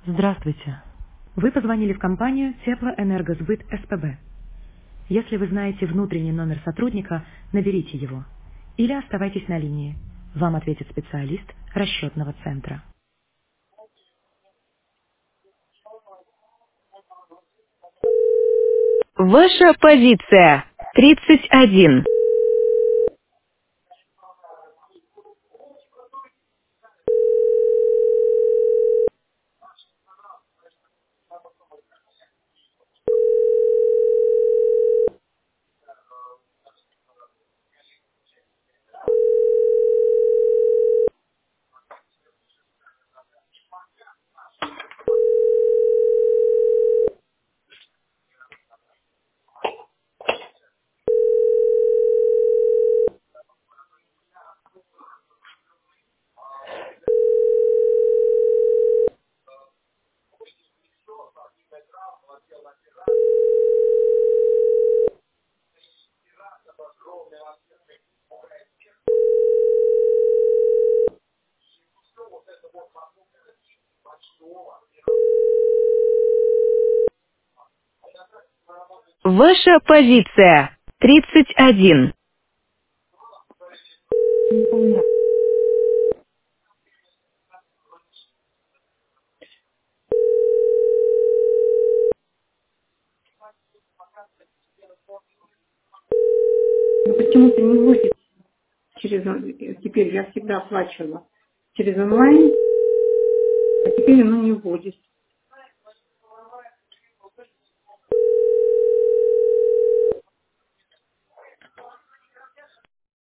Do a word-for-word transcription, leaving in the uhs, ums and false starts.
Здравствуйте. Вы позвонили в компанию Теплоэнергосбыт СПБ. Если вы знаете внутренний номер сотрудника, наберите его. Или оставайтесь на линии. Вам ответит специалист расчетного центра. Ваша позиция. тридцать один. Ваша позиция. тридцать один. Не помню. Но почему-то не вводит через он- теперь я всегда оплачивала через онлайн, а теперь оно не вводит.